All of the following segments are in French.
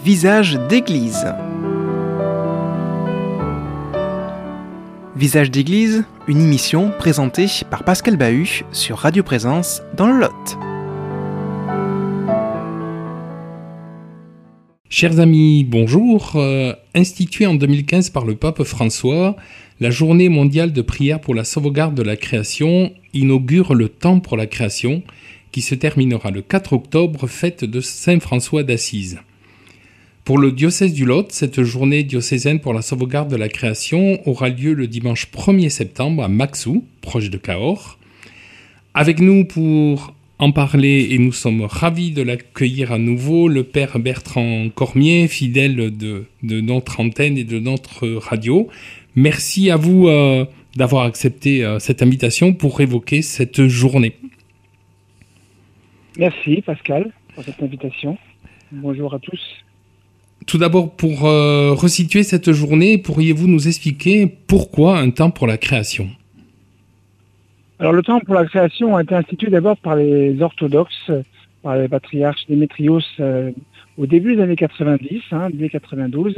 Visage d'église. Visage d'église, une émission présentée par Pascal Bahut sur Radio Présence dans le Lot. Chers amis, bonjour. Instituée en 2015 par le pape François, la journée mondiale de prière pour la sauvegarde de la création inaugure le temps pour la création qui se terminera le 4 octobre, fête de Saint François d'Assise. Pour le diocèse du Lot, cette journée diocésaine pour la sauvegarde de la création aura lieu le dimanche 1er septembre à Maxou, proche de Cahors. Avec nous pour en parler, et nous sommes ravis de l'accueillir à nouveau, le père Bertrand Cormier, fidèle de notre antenne et de notre radio. Merci à vous d'avoir accepté cette invitation pour évoquer cette journée. Merci Pascal pour cette invitation. Bonjour à tous. Tout d'abord, pour resituer cette journée, pourriez-vous nous expliquer pourquoi un temps pour la création ? Alors le temps pour la création a été institué d'abord par les orthodoxes, par les patriarches Démétrios au début des années 90, dès 92.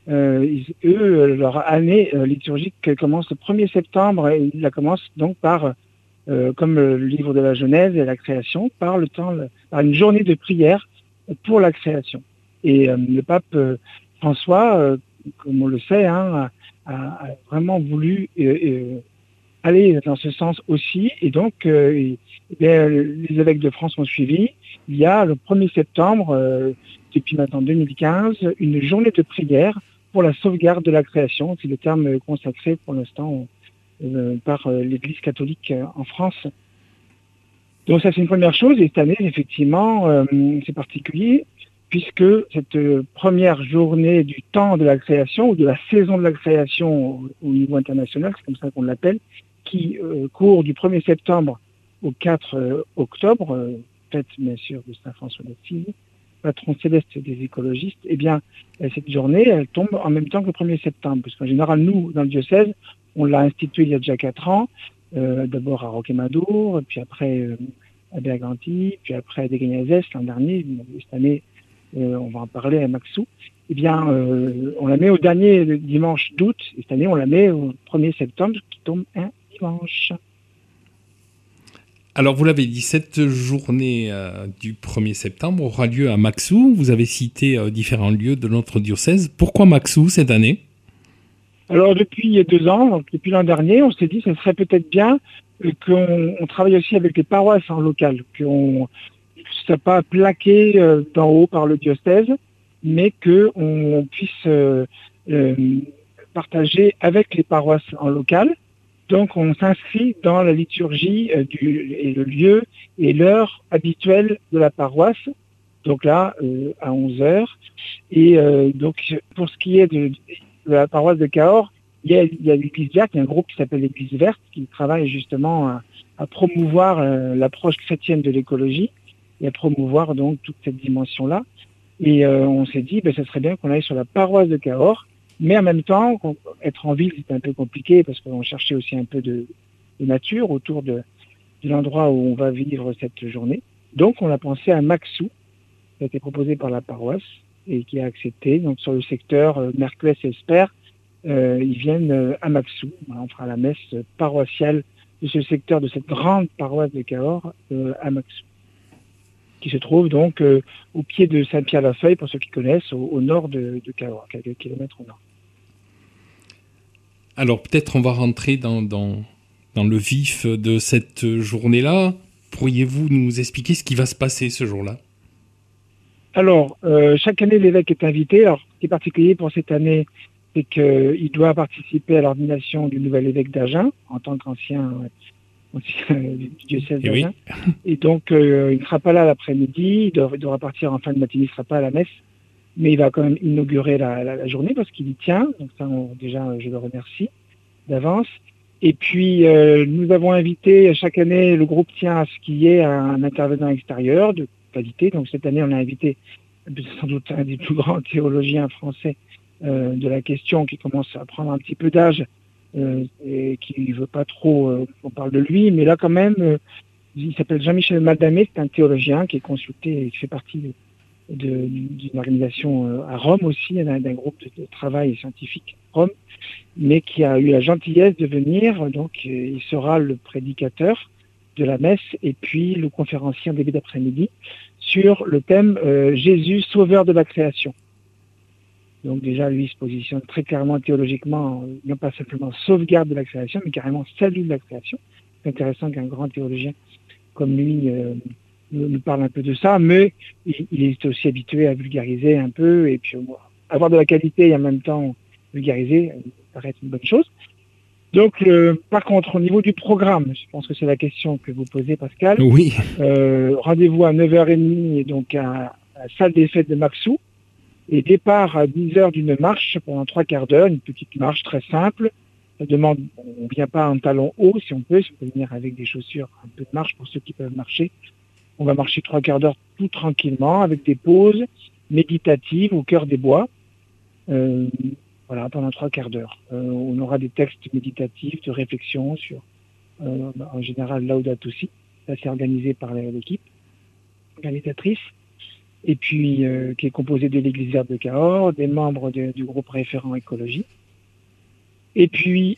Leur année liturgique commence le 1er septembre et ils la commencent donc par, comme le livre de la Genèse et la création, par une journée de prière pour la création. Et le pape François, comme on le sait, a vraiment voulu aller dans ce sens aussi. Et donc, les évêques de France ont suivi. Il y a le 1er septembre, depuis maintenant 2015, une journée de prière pour la sauvegarde de la création. C'est le terme consacré pour l'instant par l'Église catholique en France. Donc ça, c'est une première chose. Et cette année, effectivement, c'est particulier, puisque cette première journée du temps de la création, ou de la saison de la création au niveau international, c'est comme ça qu'on l'appelle, qui court du 1er septembre au 4 octobre, fête bien sûr de Saint François d'Assise, patron céleste des écologistes, eh bien cette journée, elle tombe en même temps que le 1er septembre, parce qu'en général, nous, dans le diocèse, on l'a institué il y a déjà 4 ans, d'abord à Roquemadour, puis après à Berganti, puis après à Dégagnazès l'an dernier, cette année, on va en parler à Maxou, eh bien, on la met au dernier dimanche d'août, et cette année, on la met au 1er septembre, qui tombe un dimanche. Alors, vous l'avez dit, cette journée du 1er septembre aura lieu à Maxou. Vous avez cité différents lieux de notre diocèse. Pourquoi Maxou cette année ? Alors, depuis 2 ans, donc depuis l'an dernier, on s'est dit que ce serait peut-être bien qu'on travaille aussi avec les paroisses en local, qu'on ne soit pas plaqué d'en haut par le diocèse, mais qu'on puisse partager avec les paroisses en local. Donc on s'inscrit dans la liturgie et le lieu et l'heure habituelle de la paroisse, donc là à 11h. Et donc pour ce qui est de la paroisse de Cahors, il y a l'Église verte, il y a un groupe qui s'appelle l'Église verte qui travaille justement à promouvoir l'approche chrétienne de l'écologie et à promouvoir donc toute cette dimension-là. Et on s'est dit, ce serait bien qu'on aille sur la paroisse de Cahors, mais en même temps, être en ville, c'était un peu compliqué parce qu'on cherchait aussi un peu de nature autour de l'endroit où on va vivre cette journée. Donc, on a pensé à Maxou, qui a été proposé par la paroisse et qui a accepté. Donc, sur le secteur Merclès et Esper, ils viennent à Maxou. On fera la messe paroissiale de ce secteur, de cette grande paroisse de Cahors à Maxou, qui se trouve donc au pied de Saint-Pierre-la-Feuille, pour ceux qui connaissent, au nord de Cahors, quelques kilomètres au nord. Alors peut-être on va rentrer dans le vif de cette journée-là. Pourriez-vous nous expliquer ce qui va se passer ce jour-là ? Alors, chaque année, l'évêque est invité. Alors, ce qui est particulier pour cette année, c'est qu'il doit participer à l'ordination du nouvel évêque d'Agen, en tant qu'ancien du diocèse d'Agen. Oui. Et donc, il ne sera pas là l'après-midi, il devra partir en fin de matinée, il ne sera pas à la messe, mais il va quand même inaugurer la journée parce qu'il y tient. Donc ça, déjà, je le remercie d'avance. Et puis, nous avons invité, chaque année, le groupe tient à ce qu'il y ait un intervenant extérieur de qualité. Donc cette année, on a invité sans doute un des plus grands théologiens français de la question, qui commence à prendre un petit peu d'âge, et qui ne veut pas trop qu'on parle de lui, mais là quand même, il s'appelle Jean-Michel Madamé, c'est un théologien qui est consulté et qui fait partie d'une organisation à Rome aussi, d'un groupe de travail scientifique à Rome, mais qui a eu la gentillesse de venir. Donc, il sera le prédicateur de la messe et puis le conférencier en début d'après-midi sur le thème Jésus, sauveur de la création. Donc déjà, lui, il se positionne très clairement théologiquement, non pas simplement sauvegarde de la création, mais carrément salut de la création. C'est intéressant qu'un grand théologien comme lui nous parle un peu de ça, mais il est aussi habitué à vulgariser un peu, et puis avoir de la qualité et en même temps vulgariser, ça paraît une bonne chose. Donc, par contre, au niveau du programme, je pense que c'est la question que vous posez, Pascal. Oui. Rendez-vous à 9h30, et donc à la salle des fêtes de Maxou, et départ à 10h d'une marche pendant 3/4 d'heure, une petite marche très simple. Ça demande, on ne vient pas en talons hauts si on peut venir avec des chaussures un peu de marche pour ceux qui peuvent marcher. On va marcher 3/4 d'heure tout tranquillement, avec des pauses méditatives au cœur des bois. Voilà, pendant 3/4 d'heure. On aura des textes méditatifs, de réflexion sur, en général, Laudato Si. Ça, c'est organisé par l'équipe organisatrice. Et puis, qui est composée de l'Église verte de Cahors, des membres du groupe référent écologie. Et puis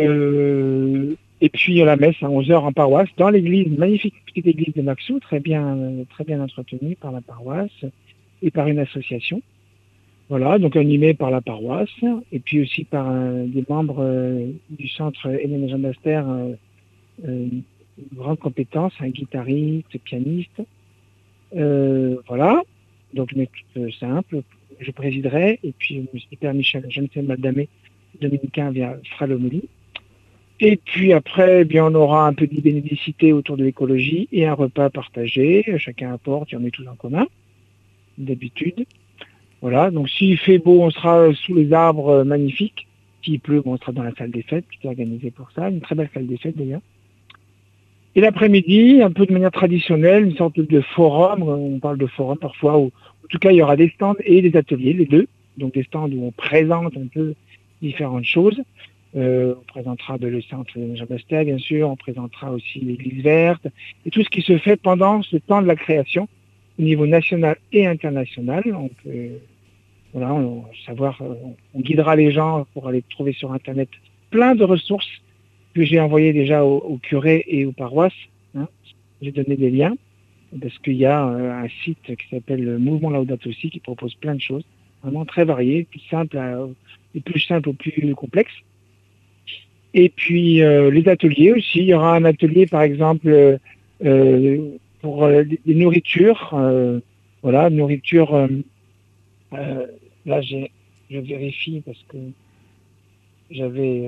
la messe à 11h en paroisse, dans l'église, magnifique petite église de Maxou, très bien entretenue par la paroisse et par une association. Voilà, donc animé par la paroisse, et puis aussi par des membres du centre Hélène Jean d'Aster, une grande compétence, un guitariste, pianiste. Voilà, donc mais tout simple, je présiderai, et puis M. Père Michel Jensen Maldamé, dominicain, fera l'homélie. Et puis après, eh bien, on aura un peu de bénédicité autour de l'écologie et un repas partagé, chacun apporte, et on met tout en commun, d'habitude. Voilà, donc s'il fait beau, on sera sous les arbres magnifiques. S'il pleut, on sera dans la salle des fêtes, qui est organisée pour ça, une très belle salle des fêtes d'ailleurs. Et l'après-midi, un peu de manière traditionnelle, une sorte de forum, on parle de forum parfois, où en tout cas il y aura des stands et des ateliers, les deux. Donc des stands où on présente un peu différentes choses. On présentera le centre Jean Bastet, bien sûr, on présentera aussi l'église verte, et tout ce qui se fait pendant ce temps de la création, au niveau national et international. On peut, voilà, on guidera les gens pour aller trouver sur Internet plein de ressources que j'ai envoyées déjà au curé et aux paroisses. J'ai donné des liens, parce qu'il y a un site qui s'appelle le Mouvement Laudato Si, qui propose plein de choses, vraiment très variées, plus simples aux plus complexes. Et puis les ateliers aussi. Il y aura un atelier, par exemple, pour des nourritures. Voilà, nourriture. Là, je vérifie parce que j'avais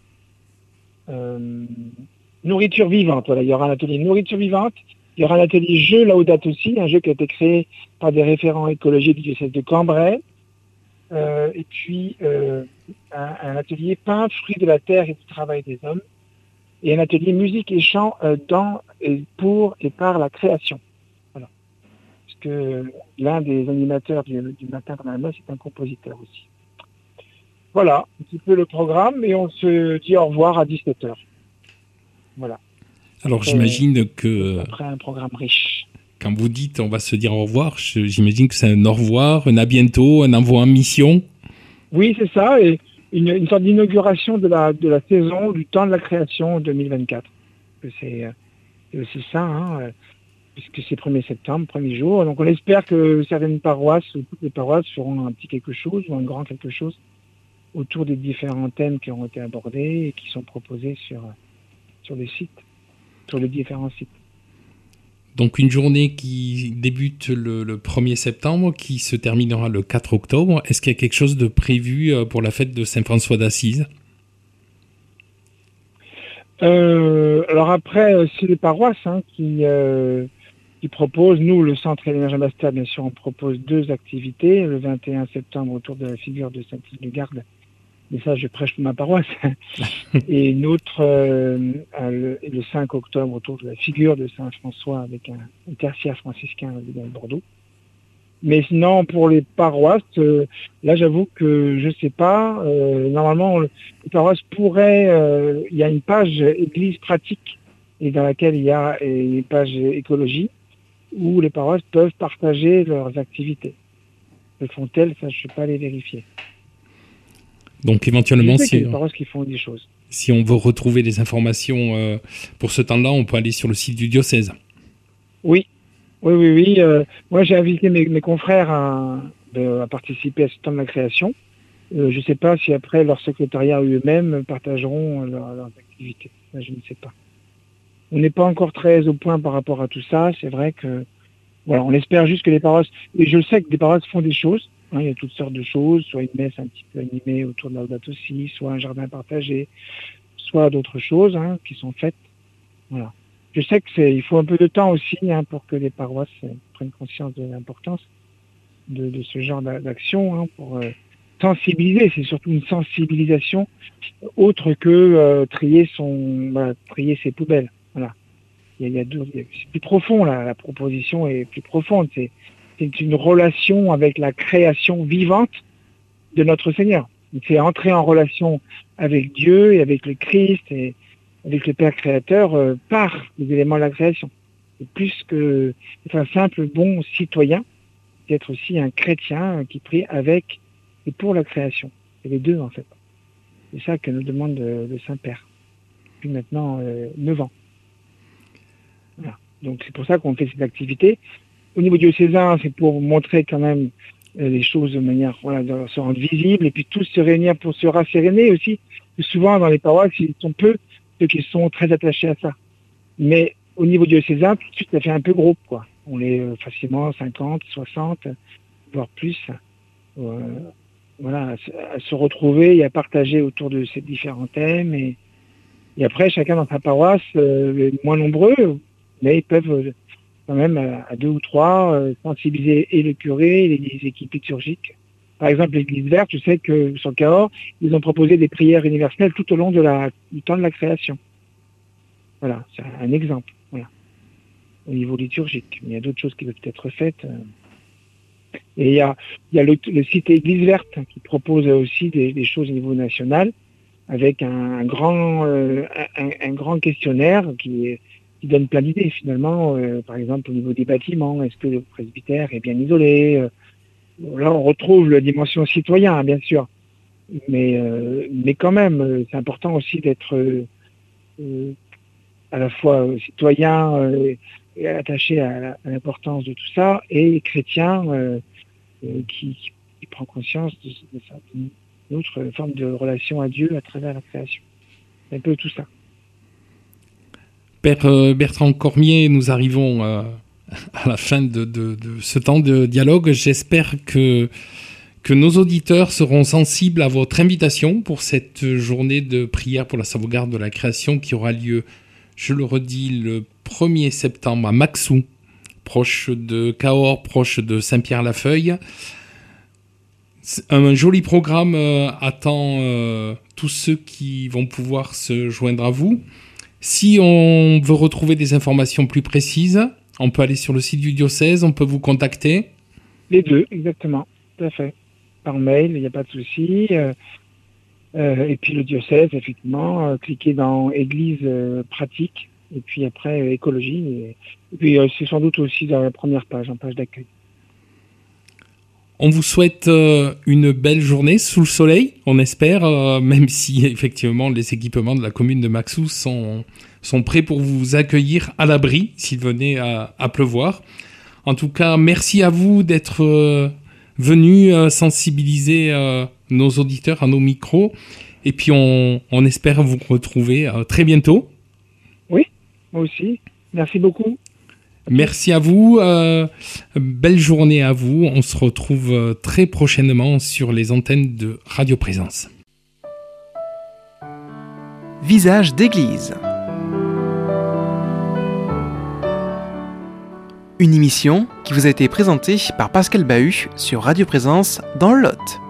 nourriture vivante. Voilà, il y aura un atelier nourriture vivante. Il y aura un atelier jeu Laudato Si, un jeu qui a été créé par des référents écologiques du diocèse de Cambrai. Et puis un atelier pain, fruits de la terre et du travail des hommes, et un atelier musique et chant dans, et pour et par la création. Voilà. Parce que l'un des animateurs du matin pendant la messe est un compositeur aussi. Voilà, un petit peu le programme, et on se dit au revoir à 17h. Voilà. Alors après, j'imagine que... Après un programme riche. Quand vous dites on va se dire au revoir, j'imagine que c'est un au revoir, un à bientôt, un envoi en mission. Oui, c'est ça, et une sorte d'inauguration de la saison, du temps de la création 2024. C'est aussi ça, puisque c'est 1er septembre, premier jour. Donc on espère que certaines paroisses, ou toutes les paroisses, feront un petit quelque chose, ou un grand quelque chose, autour des différents thèmes qui ont été abordés et qui sont proposés sur les sites, sur les différents sites. Donc une journée qui débute le 1er septembre, qui se terminera le 4 octobre. Est-ce qu'il y a quelque chose de prévu pour la fête de Saint-François d'Assise ? Alors après, c'est les paroisses qui proposent. Nous, le centre Hélène Jean Bastet, bien sûr, on propose 2 activités. Le 21 septembre, autour de la figure de Sainte-Hildegarde. Mais ça, je prêche pour ma paroisse. Et une autre, le 5 octobre, autour de la figure de Saint-François, avec un tertiaire franciscain de Bordeaux. Mais sinon, pour les paroisses, là, j'avoue que je ne sais pas. Normalement, les paroisses pourraient... il y a une page Église pratique, et dans laquelle il y a une page écologie, où les paroisses peuvent partager leurs activités. le font-elles? Ça, je ne sais pas les vérifier. Donc éventuellement, je sais qu'il y a des paroisses qui font des choses. Si on veut retrouver des informations pour ce temps-là, on peut aller sur le site du diocèse. Oui. Moi, j'ai invité mes confrères à participer à ce temps de la création. Je ne sais pas si après leur secrétariat eux-mêmes partageront leurs activités. Ça, je ne sais pas. On n'est pas encore très au point par rapport à tout ça. C'est vrai que voilà, on espère juste que les paroisses, et je sais que des paroisses font des choses. Hein, il y a toutes sortes de choses, soit une messe un petit peu animée autour de Laudato Si, soit un jardin partagé, soit d'autres choses qui sont faites. Voilà. Je sais qu'il faut un peu de temps aussi pour que les paroisses prennent conscience de l'importance de ce genre d'action pour sensibiliser. C'est surtout une sensibilisation autre que trier ses poubelles. Voilà. C'est plus profond, la proposition est plus profonde. C'est une relation avec la création vivante de notre Seigneur. C'est entrer en relation avec Dieu et avec le Christ et avec le Père Créateur par les éléments de la création. C'est plus que être un simple bon citoyen, c'est être aussi un chrétien qui prie avec et pour la création. C'est les deux en fait. C'est ça que nous demande le Saint-Père. Depuis maintenant 9 ans. Voilà. Donc c'est pour ça qu'on fait cette activité. Au niveau diocésain, c'est pour montrer quand même les choses de manière, de se rendre visible et puis tous se réunir pour se rasséréner aussi. Souvent dans les paroisses, ils sont peu ceux qui sont très attachés à ça. Mais au niveau diocésain, tout de suite, ça fait un peu groupe, quoi. On est facilement 50, 60, voire plus. À se retrouver et à partager autour de ces différents thèmes. Et après, chacun dans sa paroisse, moins nombreux, mais ils peuvent quand même à 2 ou 3 sensibiliser et le curé et les équipes liturgiques. Par exemple, l'Église verte, je sais que sur Cahors, ils ont proposé des prières universelles tout au long du temps de la création. Voilà, c'est un exemple. Voilà. Au niveau liturgique. Il y a d'autres choses qui peuvent être faites. Et il y a le site Église verte qui propose aussi des choses au niveau national avec un grand questionnaire qui donne plein d'idées finalement. Par exemple, au niveau des bâtiments, est-ce que le presbytère est bien isolé? Là, on retrouve la dimension citoyen, bien sûr. Mais quand même, c'est important aussi d'être à la fois citoyen et attaché à l'importance de tout ça, et chrétien qui prend conscience de ça, d'une autre forme de relation à Dieu à travers la création. C'est un peu tout ça. Père Bertrand Cormier, nous arrivons à la fin de ce temps de dialogue. J'espère que nos auditeurs seront sensibles à votre invitation pour cette journée de prière pour la sauvegarde de la création qui aura lieu, je le redis, le 1er septembre à Maxou, proche de Cahors, proche de Saint-Pierre-la-Feuille. Un joli programme attend tous ceux qui vont pouvoir se joindre à vous. Si on veut retrouver des informations plus précises, on peut aller sur le site du diocèse, on peut vous contacter. Les deux, exactement, tout à fait. Par mail, il n'y a pas de souci. Et puis le diocèse, effectivement, cliquez dans Église pratique, et puis après écologie. Et puis c'est sans doute aussi dans la première page, en page d'accueil. On vous souhaite une belle journée sous le soleil, on espère, même si effectivement les équipements de la commune de Maxou sont prêts pour vous accueillir à l'abri s'il venait à pleuvoir. En tout cas, merci à vous d'être venus sensibiliser nos auditeurs à nos micros. Et puis on espère vous retrouver très bientôt. Oui, moi aussi. Merci beaucoup. Merci à vous, belle journée à vous. On se retrouve très prochainement sur les antennes de Radio Présence. Visage d'église. Une émission qui vous a été présentée par Pascal Bahut sur Radio Présence dans le Lot.